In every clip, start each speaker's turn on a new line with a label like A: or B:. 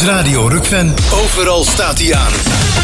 A: Radio Rukven. Overal staat hij aan.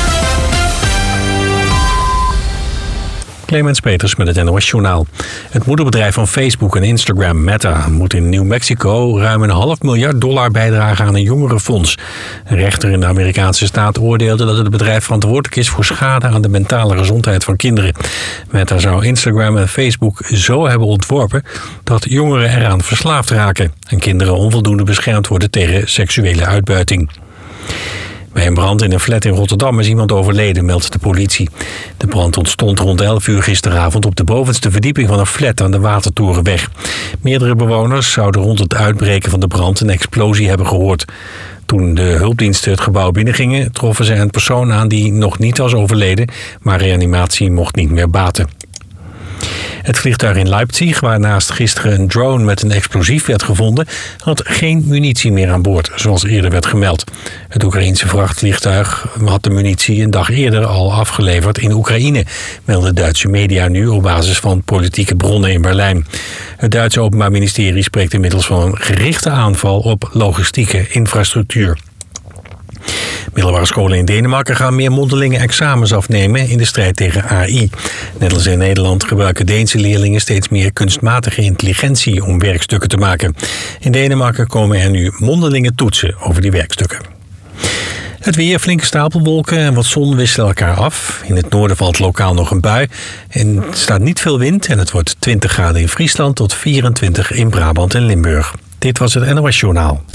B: Clemens Peters met het NOS Journaal. Het moederbedrijf van Facebook en Instagram, Meta, moet in New Mexico ruim $500 miljoen bijdragen aan een jongerenfonds. Een rechter in de Amerikaanse staat oordeelde dat het bedrijf verantwoordelijk is voor schade aan de mentale gezondheid van kinderen. Meta zou Instagram en Facebook zo hebben ontworpen dat jongeren eraan verslaafd raken en kinderen onvoldoende beschermd worden tegen seksuele uitbuiting. Bij een brand in een flat in Rotterdam is iemand overleden, meldt de politie. De brand ontstond rond 11 uur gisteravond op de bovenste verdieping van een flat aan de Watertorenweg. Meerdere bewoners zouden rond het uitbreken van de brand een explosie hebben gehoord. Toen de hulpdiensten het gebouw binnengingen, troffen ze een persoon aan die nog niet was overleden, maar reanimatie mocht niet meer baten. Het vliegtuig in Leipzig, waarnaast gisteren een drone met een explosief werd gevonden, had geen munitie meer aan boord, zoals eerder werd gemeld. Het Oekraïense vrachtvliegtuig had de munitie een dag eerder al afgeleverd in Oekraïne, melden Duitse media nu op basis van politieke bronnen in Berlijn. Het Duitse Openbaar Ministerie spreekt inmiddels van een gerichte aanval op logistieke infrastructuur. Middelbare scholen in Denemarken gaan meer mondelinge examens afnemen in de strijd tegen AI. Net als in Nederland gebruiken Deense leerlingen steeds meer kunstmatige intelligentie om werkstukken te maken. In Denemarken komen er nu mondelinge toetsen over die werkstukken. Het weer, flinke stapelwolken en wat zon wisselen elkaar af. In het noorden valt lokaal nog een bui. En er staat niet veel wind en het wordt 20 graden in Friesland tot 24 in Brabant en Limburg. Dit was het NOS Journaal.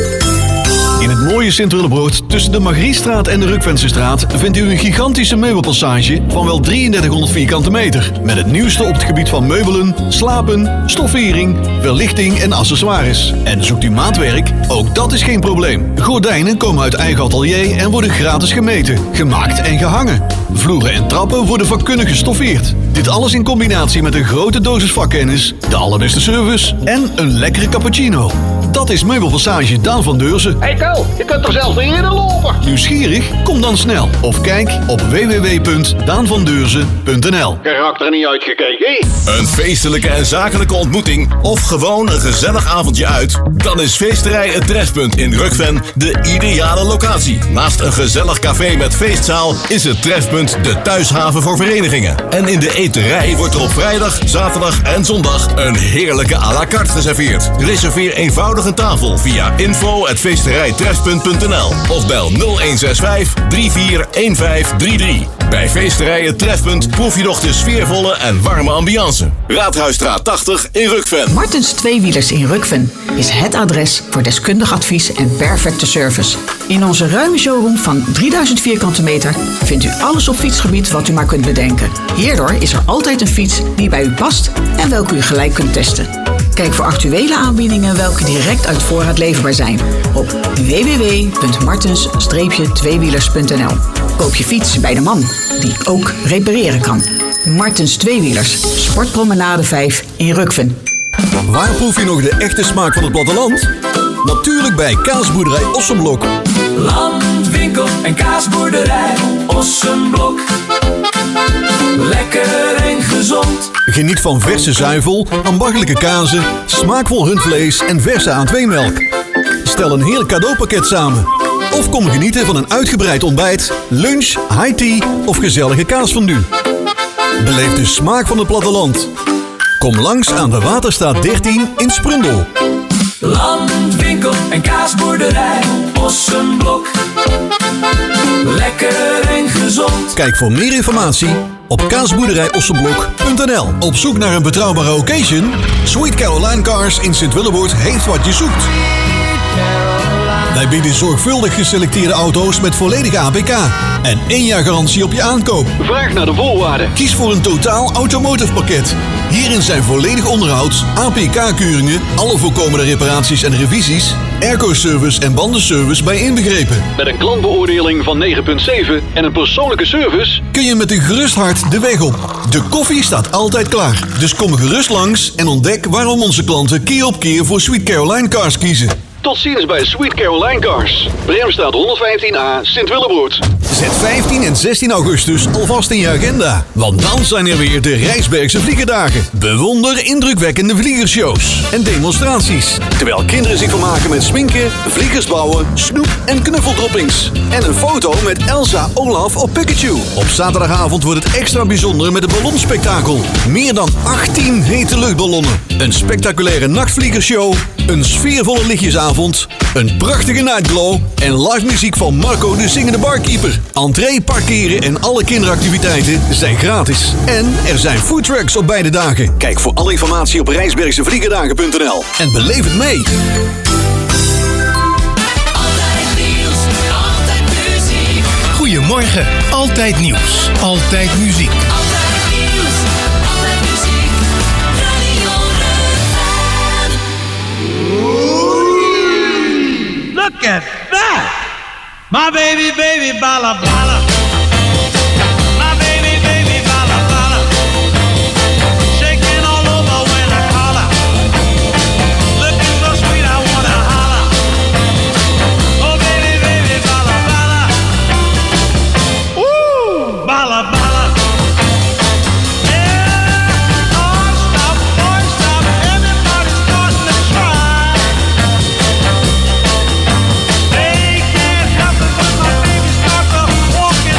C: In het mooie Sint-Willebroord tussen de Margriestraat en de Rukvensestraat vindt u een gigantische meubelpassage van wel 3300 vierkante meter. Met het nieuwste op het gebied van meubelen, slapen, stoffering, verlichting en accessoires. En zoekt u maatwerk? Ook dat is geen probleem. Gordijnen komen uit eigen atelier en worden gratis gemeten, gemaakt en gehangen. Vloeren en trappen worden vakkundig gestoffeerd. Dit alles in combinatie met een grote dosis vakkennis, de allerbeste service en een lekkere cappuccino. Dat is Meubelpassage Daan van Deurzen.
D: Hey Kel, je kunt toch zelfs niet eerder lopen?
C: Nieuwsgierig? Kom dan snel. Of kijk op www.daanvandeurzen.nl.
D: Je raakt er niet uitgekeken.
E: Een feestelijke en zakelijke ontmoeting of gewoon een gezellig avondje uit? Dan is Feesterij Het Trefpunt in Rukven de ideale locatie. Naast een gezellig café met feestzaal is het Trefpunt de thuishaven voor verenigingen. En in de eterij wordt er op vrijdag, zaterdag en zondag een heerlijke à la carte geserveerd. Reserveer eenvoudig een tafel via info@feesterijtrefpunt.nl of bel 0165 341533. Bij Feesterij Het Trefpunt proef je nog de sfeervolle en warme ambiance. Raadhuisstraat 80 in Rukven.
F: Martens Tweewielers in Rukven is het adres voor deskundig advies en perfecte service. In onze ruime showroom van 3000 vierkante meter vindt u alles op fietsgebied wat u maar kunt bedenken. Hierdoor is er altijd een fiets die bij u past en welke u gelijk kunt testen. Kijk voor actuele aanbiedingen welke direct uit voorraad leverbaar zijn op www.martens-tweewielers.nl. Koop je fiets bij de man die ook repareren kan. Martens Tweewielers, Sportpromenade 5 in Rukven.
C: Waar proef je nog de echte smaak van het platteland? Natuurlijk bij Kaasboerderij Ossenblok.
G: Landwinkel en kaasboerderij Ossenblok. Lekker en gezond.
C: Geniet van verse zuivel, ambachtelijke kazen, smaakvol rundvlees en verse A2-melk. Stel een heerlijk cadeaupakket samen. Of kom genieten van een uitgebreid ontbijt, lunch, high tea of gezellige kaasfondue. Beleef de smaak van het platteland. Kom langs aan de Waterstraat 13 in Sprundel.
G: Landwinkel en kaasboerderij Ossenblok. Lekker en gezond.
C: Kijk voor meer informatie op kaasboerderijossenblok.nl. Op zoek naar een betrouwbare occasion? Sweet Caroline Cars in Sint-Willebroord heeft wat je zoekt. Wij bieden zorgvuldig geselecteerde auto's met volledige APK en 1 jaar garantie op je aankoop.
D: Vraag naar de voorwaarden.
C: Kies voor een totaal automotive pakket. Hierin zijn volledig onderhoud, APK-keuringen, alle voorkomende reparaties en revisies, airco-service en bandenservice bij inbegrepen.
D: Met een klantbeoordeling van 9,7 en een persoonlijke service
C: Kun je met een gerust hart de weg op. De koffie staat altijd klaar. Dus kom gerust langs en ontdek waarom onze klanten keer op keer voor Sweet Caroline Cars kiezen.
D: Tot ziens bij Sweet Caroline Cars. Bremstraat 115A, Sint-Willebroord.
C: Zet 15 en 16 augustus alvast in je agenda. Want dan zijn er weer de Rijsbergse Vliegerdagen. Bewonder indrukwekkende vliegershows en demonstraties. Terwijl kinderen zich vermaken met sminken, vliegers bouwen, snoep en knuffeldroppings. En een foto met Elsa, Olaf of Pikachu. Op zaterdagavond wordt het extra bijzonder met een ballonspektakel. Meer dan 18 hete luchtballonnen. Een spectaculaire nachtvliegershow. Een sfeervolle lichtjesavond. Een prachtige nightglow. En live muziek van Marco de Zingende Barkeeper. Entree, parkeren en alle kinderactiviteiten zijn gratis. En er zijn foodtrucks op beide dagen. Kijk voor alle informatie op rijsbergsevliegerdagen.nl. En beleef het mee.
A: Goedemorgen, altijd nieuws, altijd muziek.
G: Altijd nieuws, altijd muziek. Radio Rukven.
H: Look at that! My baby, baby, bala, bala. My baby, baby, bala, bala. Shaking all over when I call her. Looking so sweet, I wanna holler. Oh, baby, baby, bala, bala. Woo! Bala, bala. Yeah! Oh, stop, boy, stop. Everybody's starting to try. They can't help it when my baby starts to walk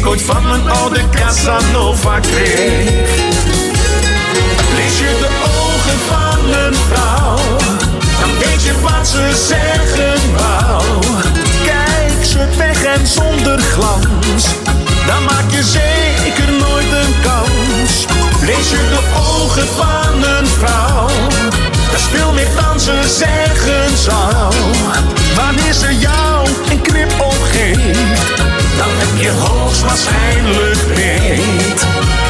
H: ooit van mijn oude Casanova kreeg. Lees je de ogen van een vrouw, dan weet je wat ze zeggen wou. Kijk ze weg en zonder glans, dan maak je zeker nooit een kans. Lees je de ogen van een vrouw, dat is veel meer dan ze zeggen zou. Wanneer ze jou een knipoog geeft, dan heb je hoogstwaarschijnlijk beet.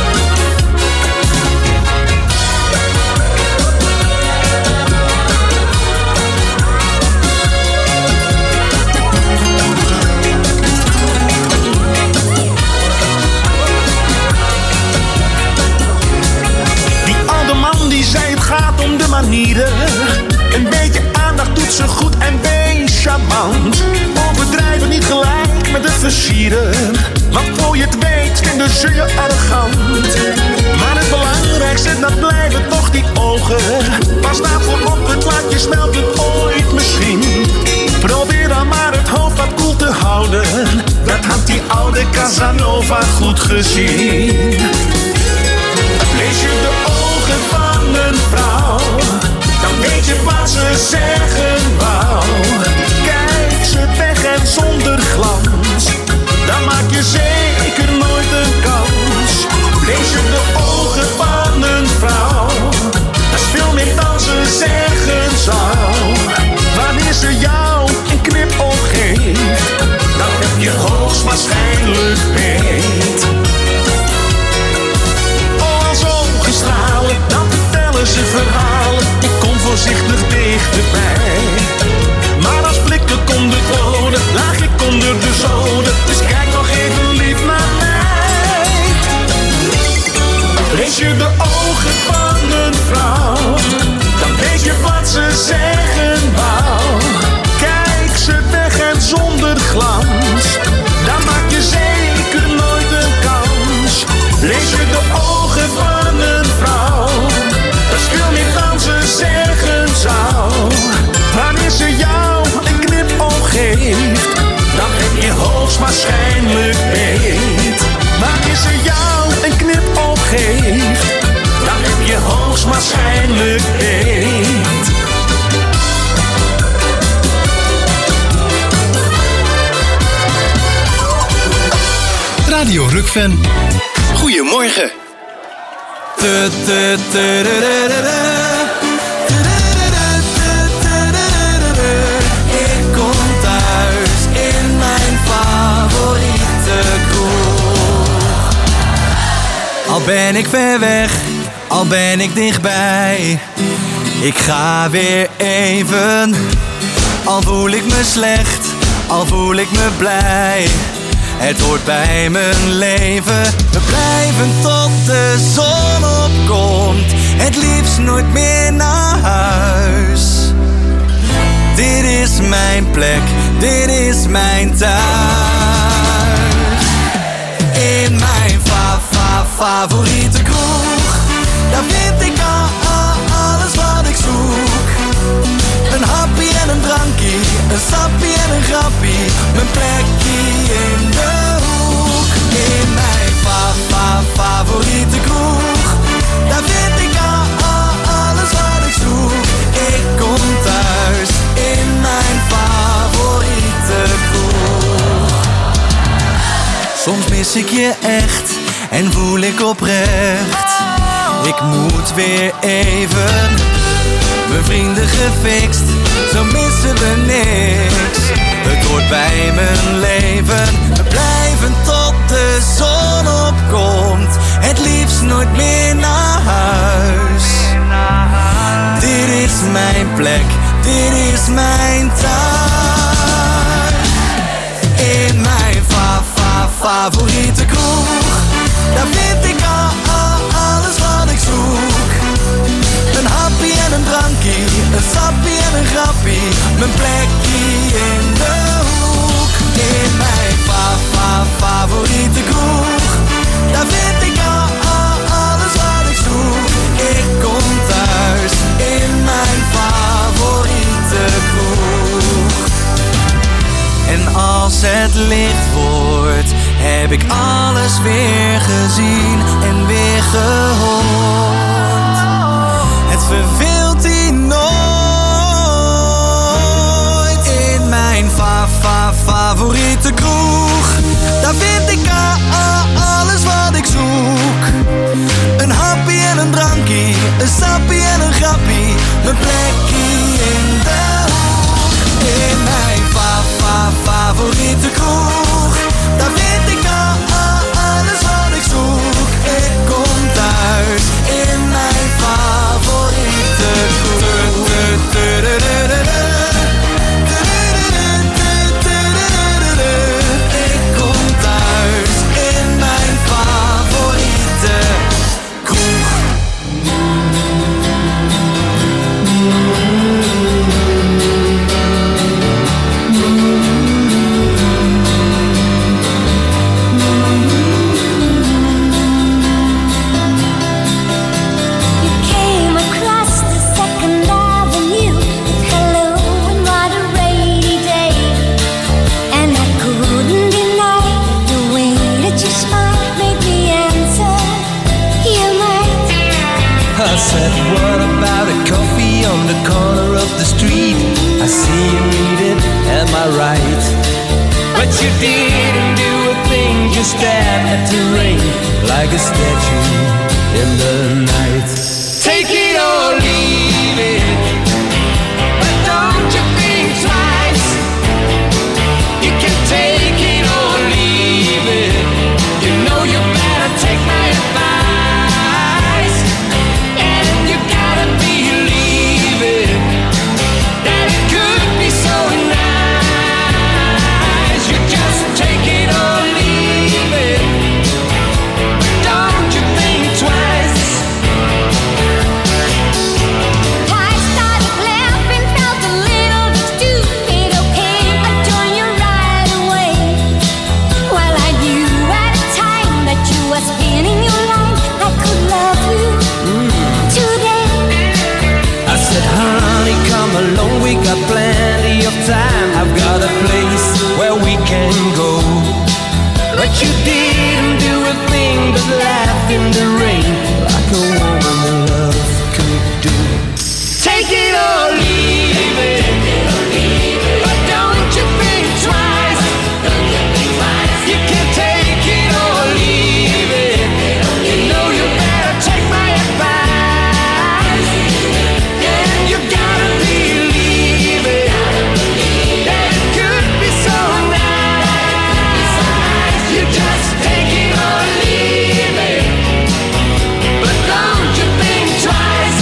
H: Gaat om de manieren. Een beetje aandacht doet ze goed en wees charmant. Overdrijven niet gelijk met het versieren, want voor je het weet vinden ze je arrogant. Maar het belangrijkste, dat blijven toch die ogen. Pas daarvoor op het laatje smelt het ooit misschien. Probeer dan maar het hoofd wat koel te houden, dat had die oude Casanova goed gezien. Lees je de ogen van een vrouw, dan weet je wat ze zeggen wou. Kijk ze weg en zonder glans, dan maak je zeker nooit een kans. Lees je de ogen van een vrouw, dat is veel meer dan ze zeggen zou. Wanneer ze jou een knipoog geeft, dan heb je hoogstwaarschijnlijk beet. Stralen, dan vertellen ze verhalen. Ik kom voorzichtig dichterbij. Maar als blikken konden wonen, lag ik onder de zoden. Dus kijk nog even lief naar mij. Lees je de ogen van een vrouw, dan weet je wat ze zeggen wou. Kijk ze weg en zonder glans, dan maak je zeker nooit een kans. Lees je de ogen van een vrouw, dat is veel meer dan ze zeggen zou. Wanneer ze jou een knipoog geeft, dan heb je hoogstwaarschijnlijk beet. Wanneer ze jou een knipoog geeft, dan heb je hoogstwaarschijnlijk beet.
A: Radio Rukven. Goedemorgen.
I: Ik kom thuis in mijn favoriete kroeg. Al ben ik ver weg, al ben ik dichtbij, ik ga weer even. Al voel ik me slecht, al voel ik me blij, het hoort bij mijn leven. We blijven tot de zon opkomt, het liefst nooit meer naar huis. Dit is mijn plek, dit is mijn thuis. In mijn favoriete kroeg, daar vind ik alles wat ik zoek. Een happie en een drankie, een sappie en een grappie, mijn plekje in de hoek. In mijn favoriete kroeg, daar vind ik alles wat ik zoek. Ik kom thuis in mijn favoriete kroeg. Soms mis ik je echt en voel ik oprecht, ik moet weer even. Mijn vrienden gefixt, zo missen we niks. Het hoort bij mijn leven. We blijven tot de zon opkomt, het liefst nooit meer naar huis. Dit is mijn plek, dit is mijn thuis. In mijn favoriete kroeg, daar vind ik alles wat ik zoek. Een happie en een drankie, een sappie en een grappie, mijn plekje in de hoek. In mijn favoriete kroeg, daar vind ik alles wat ik zoek. Ik kom thuis in mijn favoriete kroeg. En als het licht wordt, heb ik alles alles weer gezien en weer gehoord. Het verveelt hier nooit. In mijn favoriete kroeg, daar vind ik alles wat ik zoek. Een happy en een drankie, een sappie en een grappie. Mijn plekje in de hoek. In mijn favoriete kroeg, daar vind ik alles wat ik zoek. Ik kom thuis in mijn favoriete kroeg. Ik kom thuis in mijn favoriete kroeg.
J: I said, what about a coffee on the corner of the street? I see you need it, am I right? But you didn't do a thing, just stared at the rain like a statue in the night. Take it or leave it, but don't you think twice. You can take it or leave it, you know you better take my advice. Alone, we got plenty of time. I've got a place where we can go. But you didn't do a thing but laugh in the rain like a woman love could do. Take it or leave it, but don't you think twice. You can take it or leave it, you know you better take my advice. And you gotta believe it, that it could be so nice. You just take it or leave it, but don't you think twice.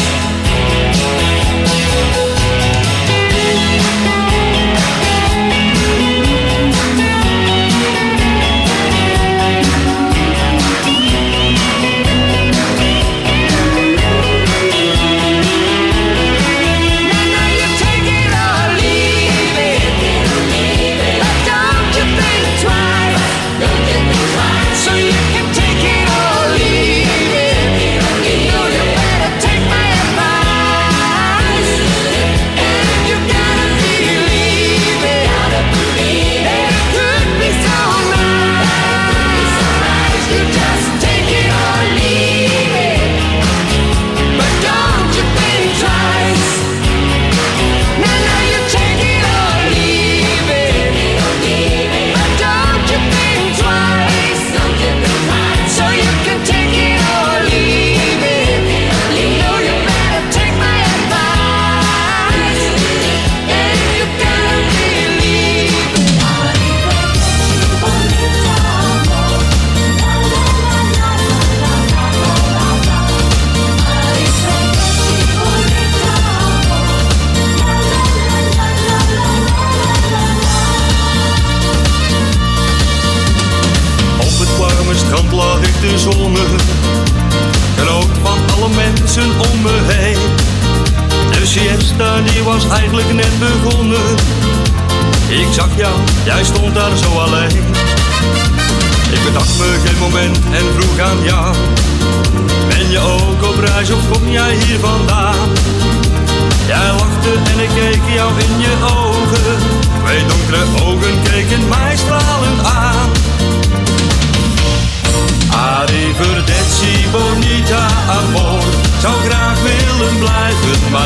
K: Die was eigenlijk net begonnen. Ik zag jou, jij stond daar zo alleen. Ik bedacht me geen moment en vroeg aan jou: ben je ook op reis of kom jij hier vandaan? Jij lachte en ik keek jou in je ogen. Twee donkere ogen keken mij stralend aan.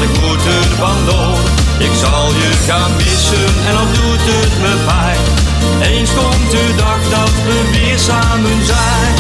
K: maar ik moet er vandoor. Ik zal je gaan missen en al doet het me pijn. Eens komt de dag dat we weer samen zijn.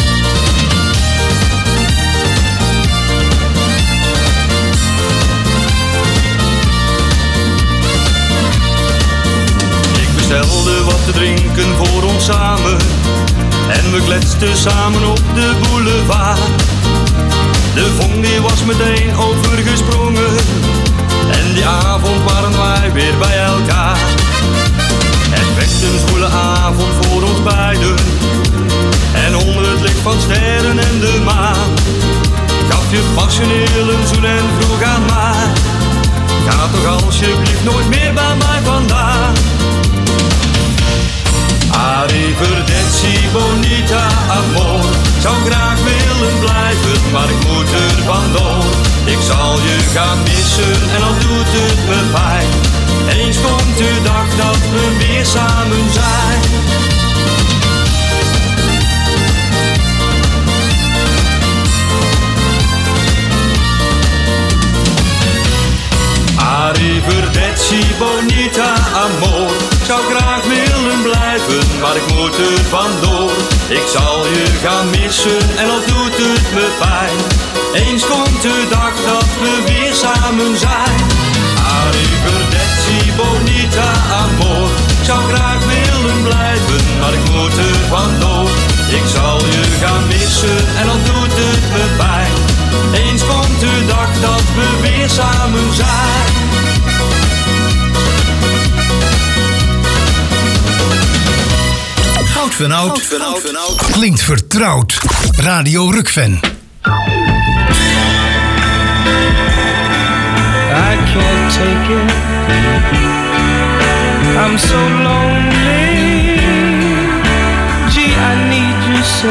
K: Ik bestelde wat te drinken voor ons samen. En we kletsten samen op de boulevard. De vonk die was meteen overgesprongen. En die avond waren wij weer bij elkaar. Het werd een zwoele avond voor ons beiden. En onder het licht van sterren en de maan gaf je passioneel een zoen en vroeg aan mij: ga toch alsjeblieft nooit meer bij mij vandaan. Arrivederci, bonita, amor. Zou graag willen blijven, maar ik moet er vandoor. Ik zal je gaan missen en al doet het me pijn. Eens komt de dag dat we weer samen zijn. Arrivederci, bonita, amor. Zou graag willen blijven, maar ik moet er vandoor. Ik zal je gaan missen en al doet het me pijn. Eens komt de dag dat we weer samen zijn. Arrivederci, bonita, amor. Zou graag willen blijven, maar ik moet er vandoor. Ik zal je gaan missen en al doet het me pijn. Eens komt de dag dat we weer samen zijn.
A: Oud van oud. Klinkt vertrouwd. Radio Rukven.
J: I can't take it. I'm so lonely. Gee, I need you so.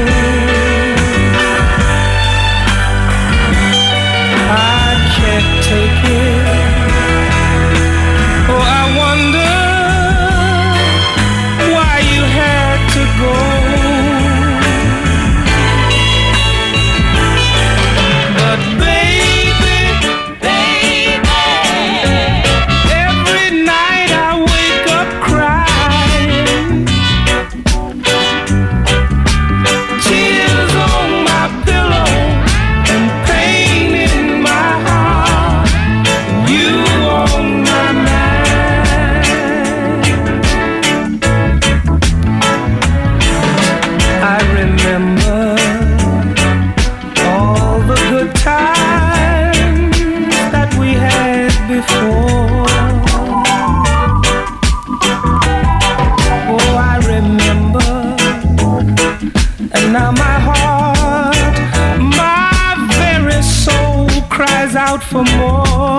J: I can't take it. Oh, I wonder why you had to go. But baby, every night I wake up crying. Tears on my pillow and pain in my heart. You on my mind. I remember all the good times that we had before. Oh, I remember, and now my heart, my very soul cries out for more.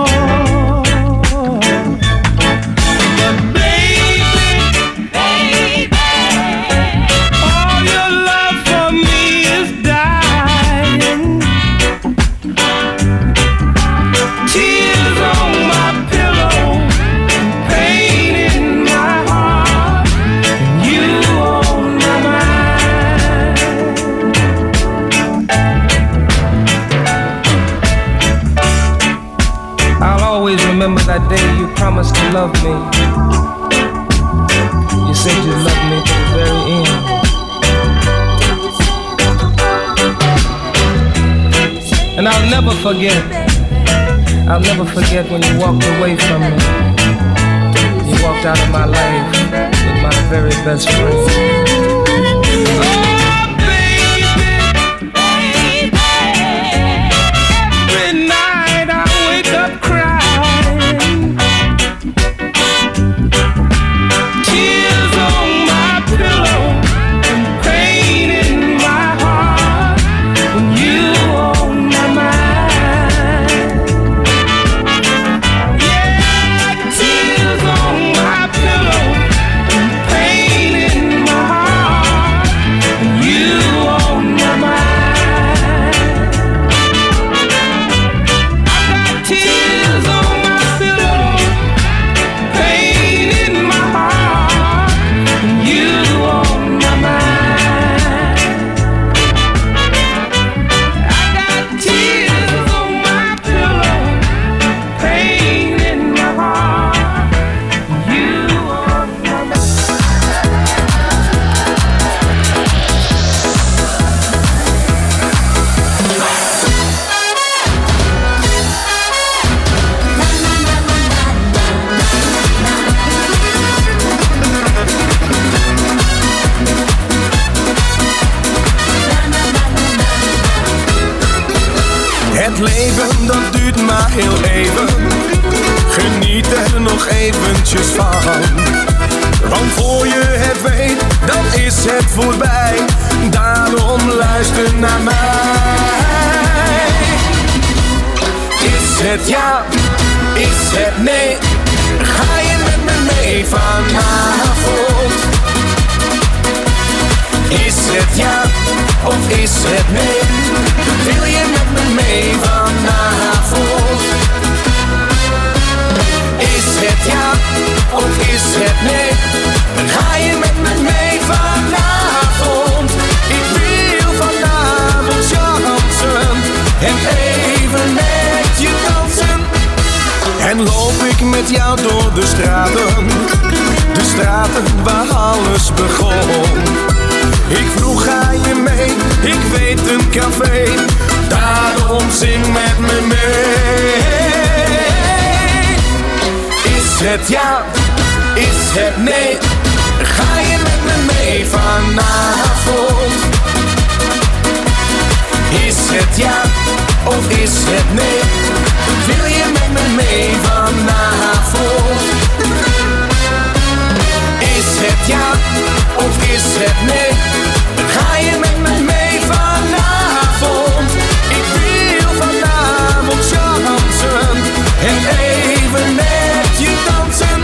J: But baby, all your love for me is dying. Tears on my pillow, pain in my heart, and you on my mind. I'll always remember that day you promised to love me. You said you'd love me to the very end. And I'll never forget when you walked away from me. You walked out of my life with my very best friend. Every night I wake up crying. Tears on my pillow and pain in my heart. And you on my mind. Yeah, tears on my pillow and pain in my heart.
H: Want leven dat duurt maar heel even. Geniet er nog eventjes van. Want voor je het weet, dan is het voorbij. Daarom luister naar mij. Is het ja, is het nee? Ga je met me mee vanavond? Is het ja, of is het nee? Wil je met me mee vanavond? Is het ja, of is het nee? Ga je met me mee vanavond? Ik wil vanavond dansen en even met je dansen. En loop ik met jou door de straten waar alles begon. Ik vroeg ga je mee, ik weet een café, daarom zing met me mee. Is het ja, is het nee? Ga je met me mee vanavond? Is het ja, of is het nee? Wil je met me mee vanavond? Is het ja, of is het nee? Ga je met me mee vanavond? Ik wil vanavond dansen en even met je dansen.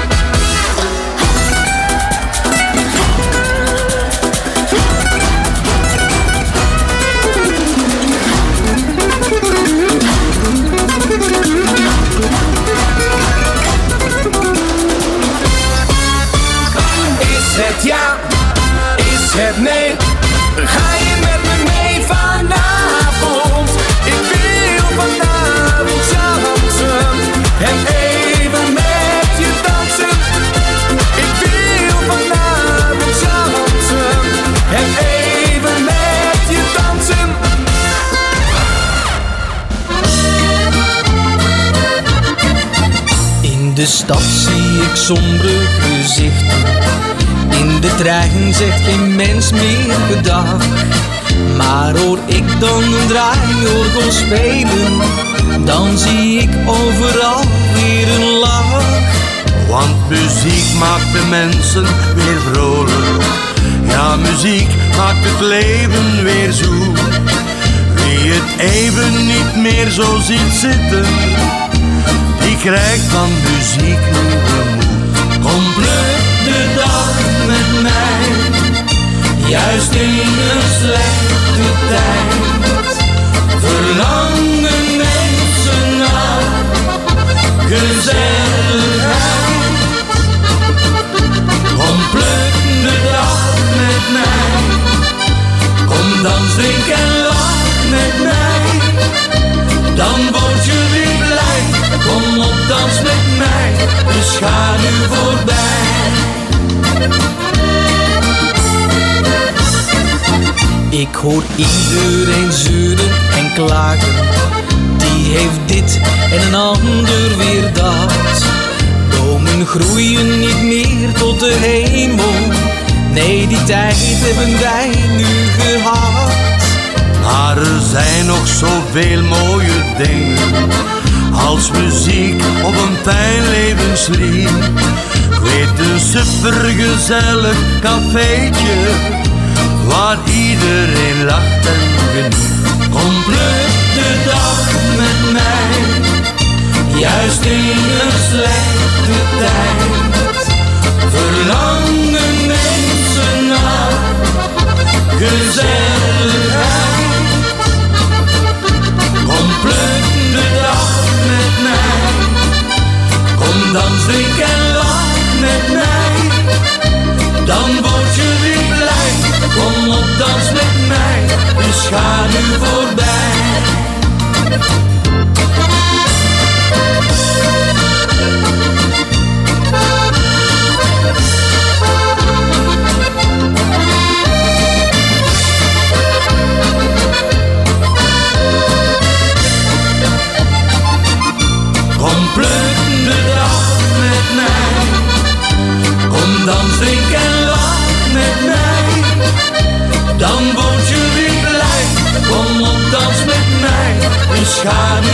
H: Is het ja, is het nee? Ga je met me mee vanavond? Ik wil vanavond dansen en even met je dansen. Ik wil vanavond dansen en even met je dansen.
J: In de stad zie ik sombere gezichten. In de trein zegt geen mens meer gedag. Maar hoor ik dan een draaiorgel spelen, dan zie ik overal weer een lach.
L: Want muziek maakt de mensen weer vrolijk. Ja, muziek maakt het leven weer zoet. Wie het even niet meer zo ziet zitten, die krijgt van muziek nieuwe moed.
J: Kom pluk de dag met mij, juist in een slechte tijd. Verlangen mensen naar gezelligheid. Kom pluk de dag met mij, kom dans, drink en lach met mij. Dan word je weer blij, kom op dans met mij, dus ga nu voorbij. Ik hoor iedereen zeuren en klagen, die heeft dit en een ander weer dat. Bomen groeien niet meer tot de hemel, nee die tijd hebben wij nu gehad.
L: Maar er zijn nog zoveel mooie dingen, als muziek op een fijn levenslied. Ik weet een supergezellig cafeetje, waar iedereen lacht en geniet.
J: Kom pluk de dag met mij, juist in een slechte tijd. Verlangen mensen naar gezelligheid. Kom pluk de dag met mij, kom dans, drink en lach met mij. Dan word je weer blij, kom op dans met mij, dus ga nu voorbij. Kom pluk de dag met mij, kom dans, drink en lach met mij. Dan word je weer blij, kom op dans met mij, dus ga nu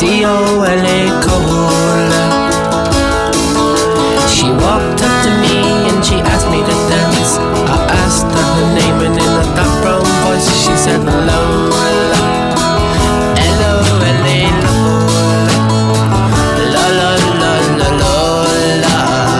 J: C-O-L-A, She walked up to me and she asked me to dance. I asked her her name and in a dark brown voice she said Lola, L-O-L-A, Lola, Lola, Lola.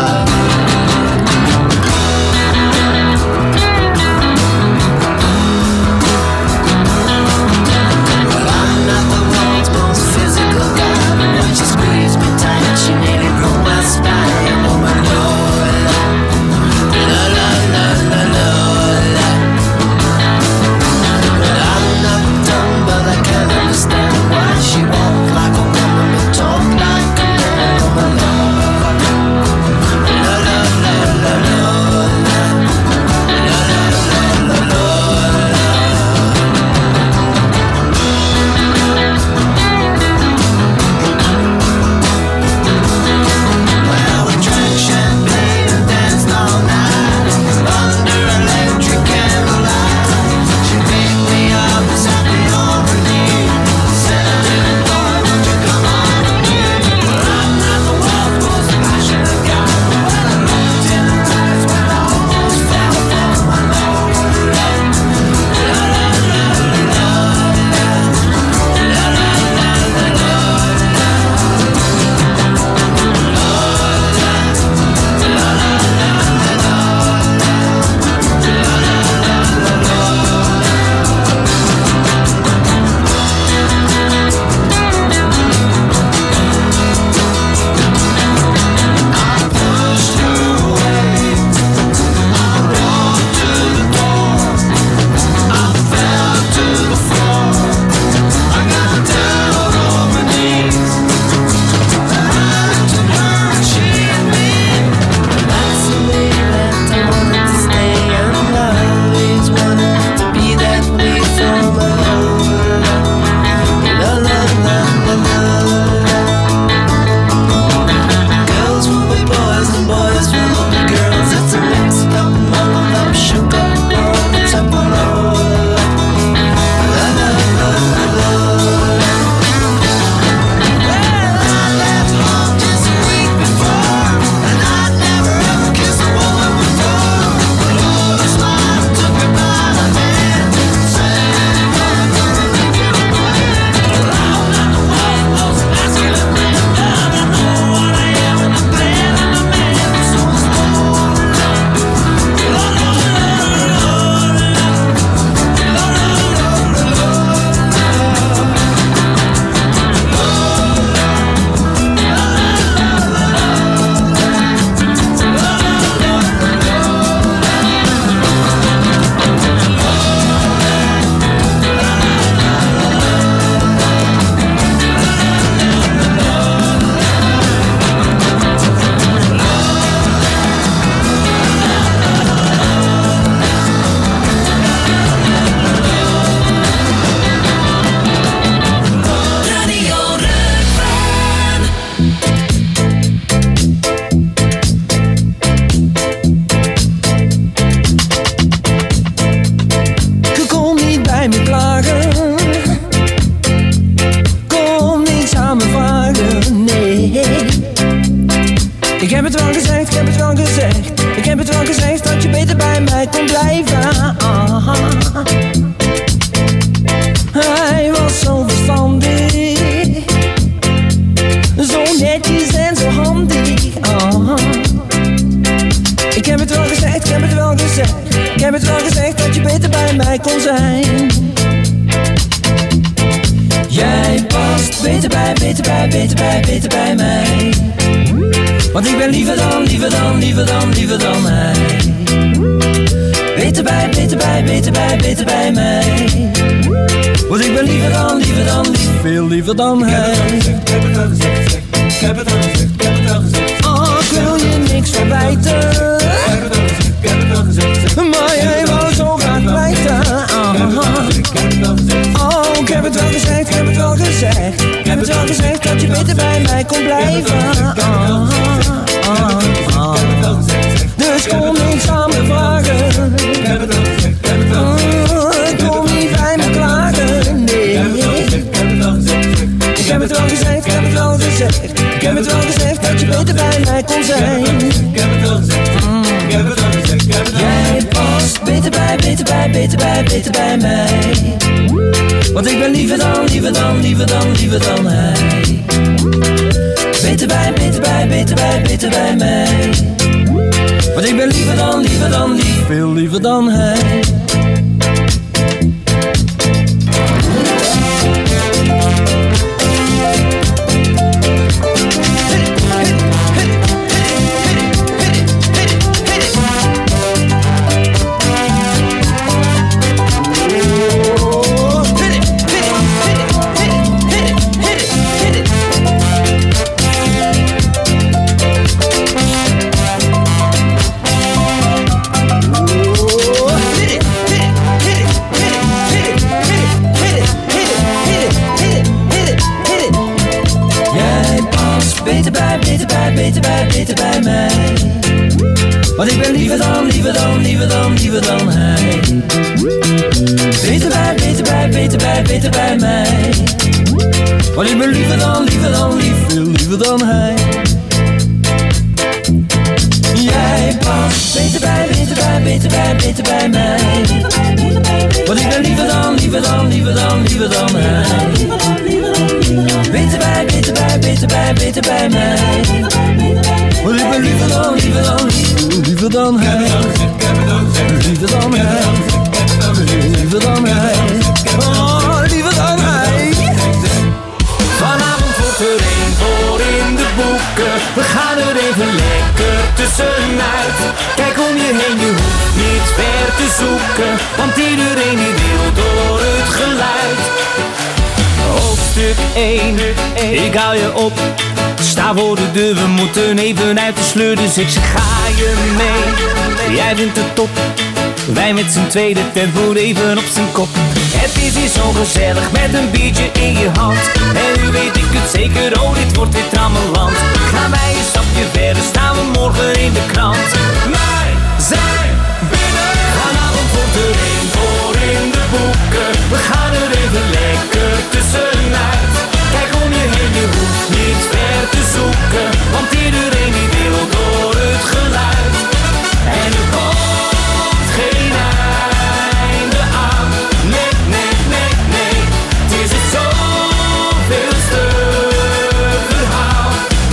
J: Well, I'm not the world's most physical guy, but when she squeezed me tight, she nearly broke my spine. Oh my Lola, Lola, Lola, Lola. But I'm not dumb, but I can't understand why she walked like a woman but talked like a man. Oh my Lola, Lola, Lola, Lola, Lola, Lola, Lola. Well, we drank champagne and danced all night under electric candlelight. She picked me up and sat me on her knee. Said, little boy, won't you come on with me? Well, I'm not the world's most passionate guy, but I looked in her eyes when I almost fell for my Lola. Girls will be boys and boys will be girls. It's a mixed up muddled up shook up world. It's a Lola, Lola, Lola, Lola. Well, I left home just a week before, and I'd never ever kissed a woman before. But Lola smiled, took me by the hand, said, I'm gonna leave you away. Well, I'm not the world's most masculine man, but I know what I am and I'm glad I'm a man. So it's Lola, Lola, Radio Rukven. Kom niet bij me klagen, kom niet samen vragen, nee. Ik heb het wel gezegd, ik heb het wel gezegd, ik heb het wel gezegd dat je beter bij mij kon blijven. Hij was zo verstandig, zo netjes en zo handig. Ik heb het wel gezegd, ik heb het wel gezegd, ik heb het wel gezegd dat je beter bij mij kon zijn. Jij past beter bij, beter bij, beter bij, beter bij mij. Want ik ben liever dan, liever dan, liever dan, liever dan hij. Beter bij, beter bij, beter bij, beter bij mij. Want ik ben liever dan, liever dan, veel liever dan hij. Ik heb het al gezegd, ik heb het al gezegd, ik heb het al gezegd. Oh, ik wil je niks verwijten. Ik heb het al gezegd, ik heb het al gezegd. Maar jij wou zo graag pleiten. Oh, ik heb het wel gezegd, ik heb het wel gezegd. Ik heb het wel gezegd dat je beter bij mij kon blijven. Dus kom niet samen vragen. Ik heb het wel gezegd, ik heb het wel gezegd. Kom niet bij me klagen, nee. Ik heb het wel gezegd, ik heb het wel gezegd. gezegd, ik heb het wel gezegd. Ik heb het wel gezegd dat je beter bij mij kon zijn. Ik heb het wel gezegd, ik heb het wel gezegd, ik heb het wel gezegd. Jij past beter bij, beter bij, beter bij, beter bij mij. Want ik ben liever dan, liever dan, liever dan, liever dan hij. Beter bij, beter bij, beter bij, beter bij mij. Want ik ben liever dan, liever dan, veel liever dan hij. Beter bij mij. Want ik ben liever dan, liever dan, liever dan, liever dan hij. Beter bij, beter bij, beter bij, beter bij mij. Want ik ben liever dan, veel liever dan hij. Jij past beter bij, beter bij, beter bij, beter bij mij. Want ik ben liever dan, liever dan, liever dan, liever dan hij. Beter bij, beter bij, beter bij, beter bij mij. Want ik ben liever dan, liever dan, liever dan hij. Liever dan hij. Liever dan hij. Oh, liever dan hij.
M: Vanavond wordt er een voor in de boeken. We gaan er even lekker tussenuit. Kijk om je heen, je hoeft niet ver te zoeken. Want iedereen die wil door het geluid. Hoofdstuk 1, ik hou je op. Sta voor de deur, we moeten even uit de sleur. Dus ik zeg, ga je mee? Jij vindt het top. Wij met z'n tweede, tent moet even op zijn kop. Het is hier zo gezellig met een biertje in je hand. En nu weet ik het zeker, oh dit wordt weer trammeland. Gaan wij een stapje verder, staan we morgen in de krant. Wij zijn binnen. Vanavond wordt er een voor in de boeken. We gaan er even lekker tussenuit. Kijk om je heen, je hoeft niet ver te zoeken. Want iedereen die wil door het geluid. En er komt geen einde aan. Nee, nee, nee, nee. Het is het zoveelste verhaal.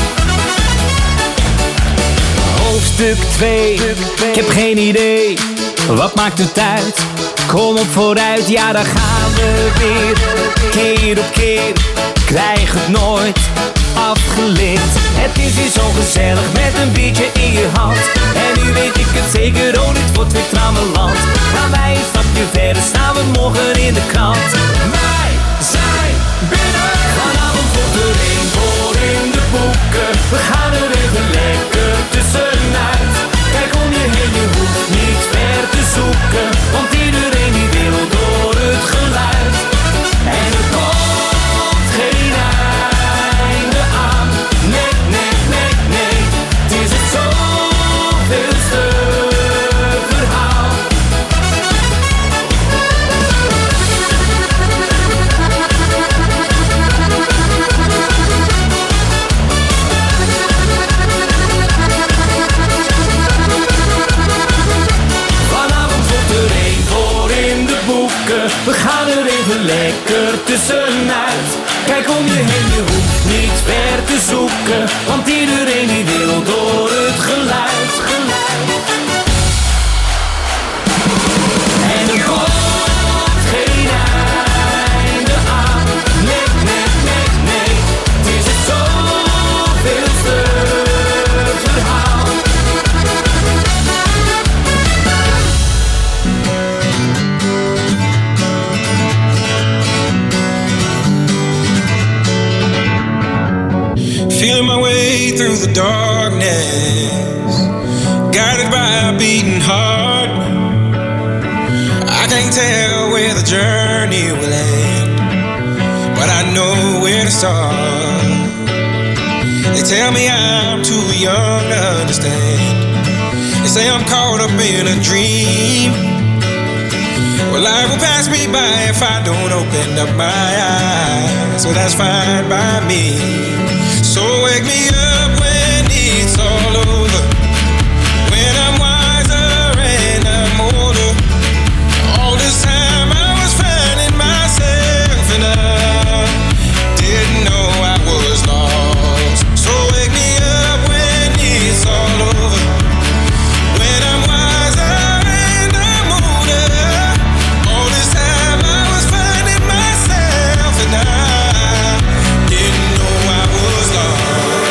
M: Hoofdstuk 2, ik heb geen idee. Wat maakt het uit? Kom op vooruit, ja daar gaan we weer. Keer op keer, krijg het nooit afgeleerd. Het is hier zo gezellig met een biertje in je hand. En nu weet ik het zeker, oh dit wordt weer trammeland. Gaan wij een stapje verder, staan we morgen in de krant. Wij zijn binnen. Vanavond wordt er een voor in de boeken. We gaan er even lekker tussenuit. Kijk om je heen, je hoeft niet ver te zoeken. Want iedereen die wil door het geluid. En er komt geen einde aan. Nee, nee, nee, nee. Het is het zoveelste verhaal. Vanavond wordt er een voor in de boeken. We gaan er even lekker tussenuit. Kijk om je heen, je hoeft niet ver te zoeken. Want iedereen die wil door het geluid. En er komt geen einde aan. Nee, nee, nee, nee. Het is het zoveelste verhaal.
N: Feeling my way through the darkness, guided by a beating heart. I can't tell where the journey will end, but I know where to start. They tell me I'm too young to understand. They say I'm caught up in a dream. But life will pass me by if I don't open up my eyes. So that's fine by me. So wake me up when it's all over, when I'm wiser and I'm older. All this time I was finding myself and I didn't know I was lost. So wake me up when it's all over, when I'm wiser and I'm older. All this time I was finding myself and I didn't know I was lost.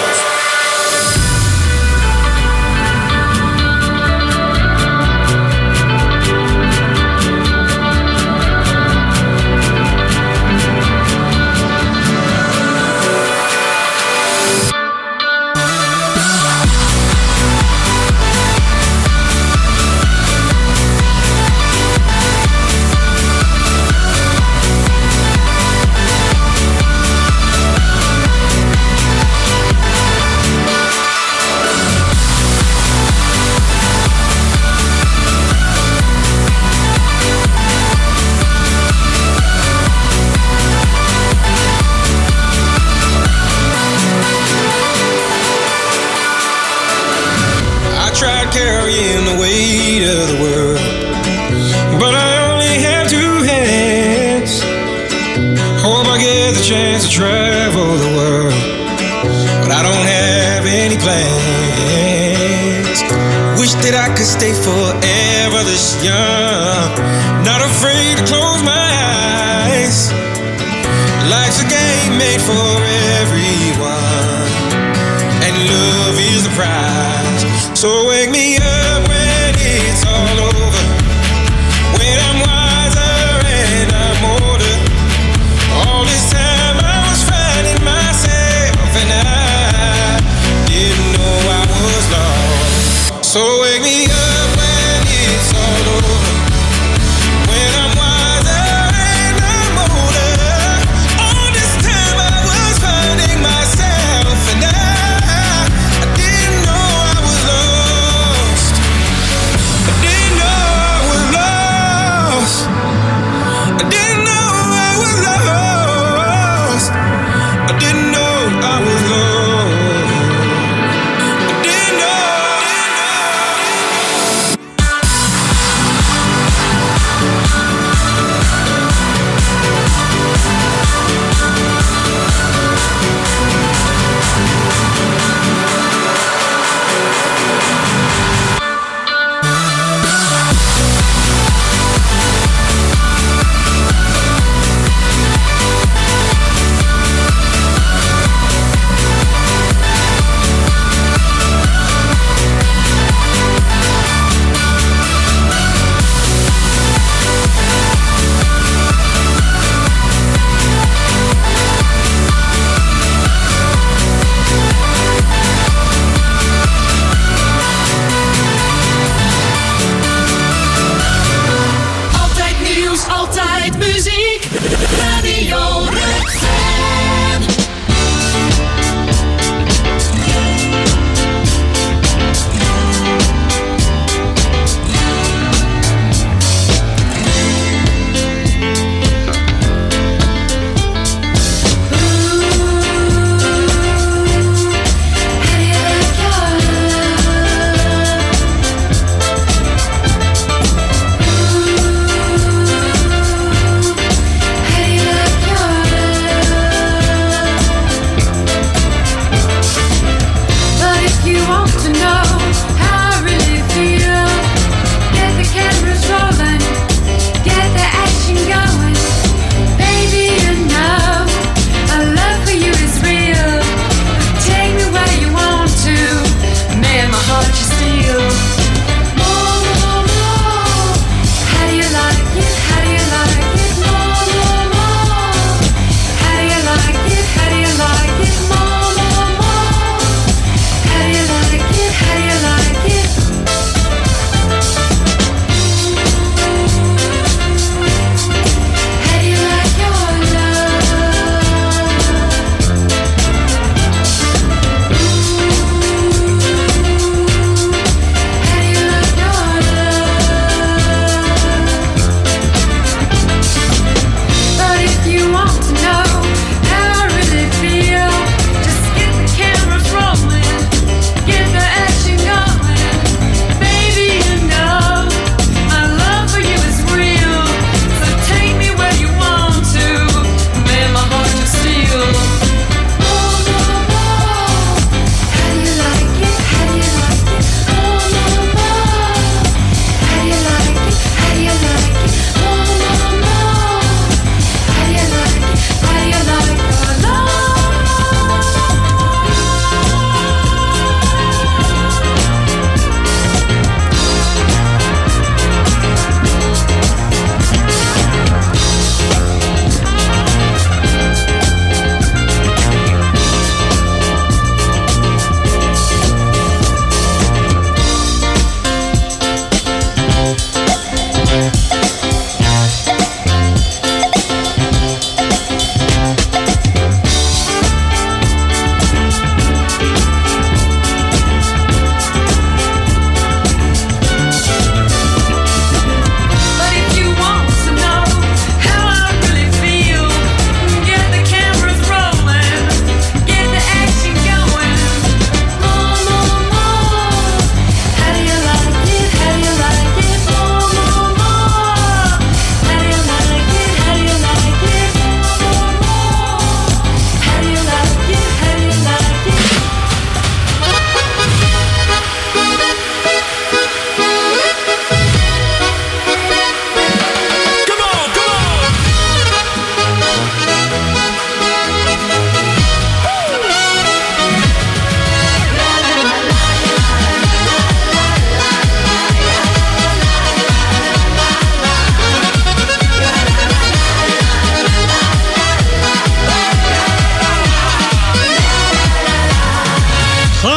N: Tried carrying the weight of the world, but I only have two hands. Hope I get the chance to travel the world, but I don't have any plans. Wish that I could stay forever this young, not afraid to close my eyes. Life's a game made for everyone, and love is the prize. So wake me up when it's all over, when I'm wiser and I'm older. All this time I was finding myself and I didn't know I was lost. So wake me up when it's all over, when I'm wiser and I'm older. All this time I was finding myself and I didn't know I was lost.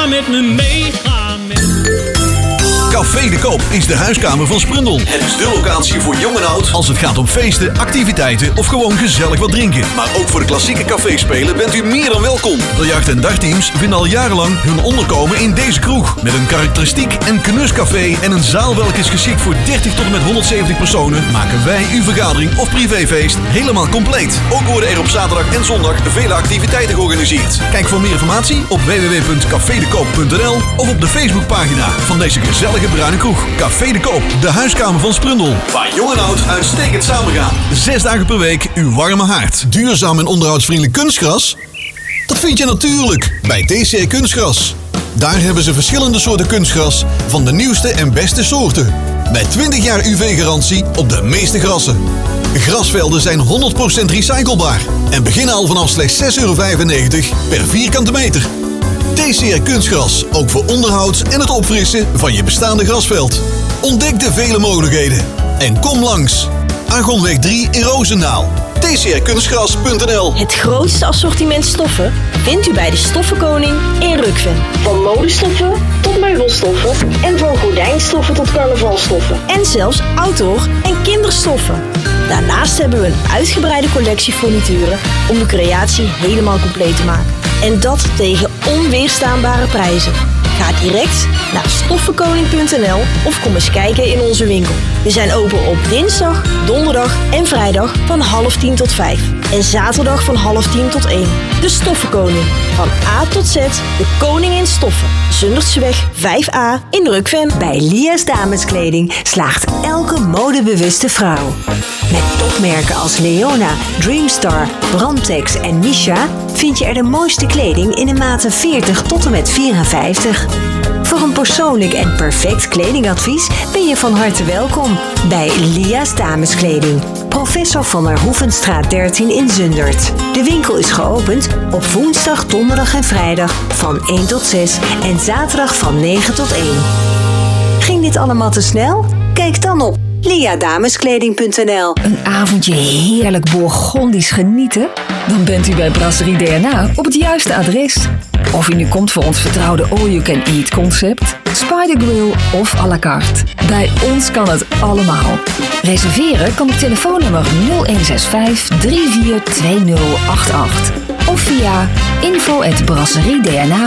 O: met me mee, ga met me.
C: Café de Koop is de huiskamer van Sprundel. Het is de locatie voor jong en oud als het gaat om feesten, activiteiten of gewoon gezellig wat drinken. Maar ook voor de klassieke caféspelen bent u meer dan welkom. Biljart- en dagteams vinden al jarenlang hun onderkomen in deze kroeg. Met een karakteristiek en knuscafé en een zaal welke is geschikt voor 30 tot en met 170 personen, maken wij uw vergadering of privéfeest helemaal compleet. Ook worden er op zaterdag en zondag vele activiteiten georganiseerd. Kijk voor meer informatie op www.cafedekoop.nl of op de Facebookpagina van deze gezellige bruine kroeg. Café de Koop, de huiskamer van Sprundel. Waar jong en oud uitstekend samengaan. 6 dagen per week uw warme haard. Duurzaam en onderhoudsvriendelijk kunstgras? Dat vind je natuurlijk bij TCR Kunstgras. Daar hebben ze verschillende soorten kunstgras van de nieuwste en beste soorten. Met 20 jaar UV-garantie op de meeste grassen. Grasvelden zijn 100% recyclebaar en beginnen al vanaf slechts €6,95 per vierkante meter. TCR Kunstgras, ook voor onderhoud en het opfrissen van je bestaande grasveld. Ontdek de vele mogelijkheden en kom langs. Argonweg 3 in Roosendaal. tcrkunstgras.nl.
P: Het grootste assortiment stoffen vindt u bij de Stoffenkoning in Rukven.
Q: Van modestoffen tot meubelstoffen en van gordijnstoffen tot carnavalstoffen.
P: En zelfs outdoor- en kinderstoffen. Daarnaast hebben we een uitgebreide collectie furnituren om de creatie helemaal compleet te maken. En dat tegen onweerstaanbare prijzen. Ga direct naar stoffenkoning.nl of kom eens kijken in onze winkel. We zijn open op dinsdag, donderdag en vrijdag van 9:30 tot 5. En zaterdag van 9:30 tot 1. De Stoffenkoning. Van A tot Z, de koning in stoffen. Zundertseweg 5A in Rukven.
R: Bij Lia's Dameskleding slaagt elke modebewuste vrouw. Met topmerken als Leona, Dreamstar, Brandtex en Misha vind je er de mooiste kleding in de maten 40 tot en met 54. Voor een persoonlijk en perfect kledingadvies ben je van harte welkom bij Lia's Dameskleding. Professor van der Hoevenstraat 13 in Zundert. De winkel is geopend op woensdag, donderdag en vrijdag van 1 tot 6 en zaterdag van 9 tot 1. Ging dit allemaal te snel? Kijk dan op liadameskleding.nl.
S: Een avondje heerlijk Bourgondisch genieten? Dan bent u bij Brasserie DNA op het juiste adres. Of u nu komt voor ons vertrouwde all-you-can-eat concept, Spider Grill of à la carte. Bij ons kan het allemaal. Reserveren kan op telefoonnummer 0165 342088 of via info@brasseriedna.nl.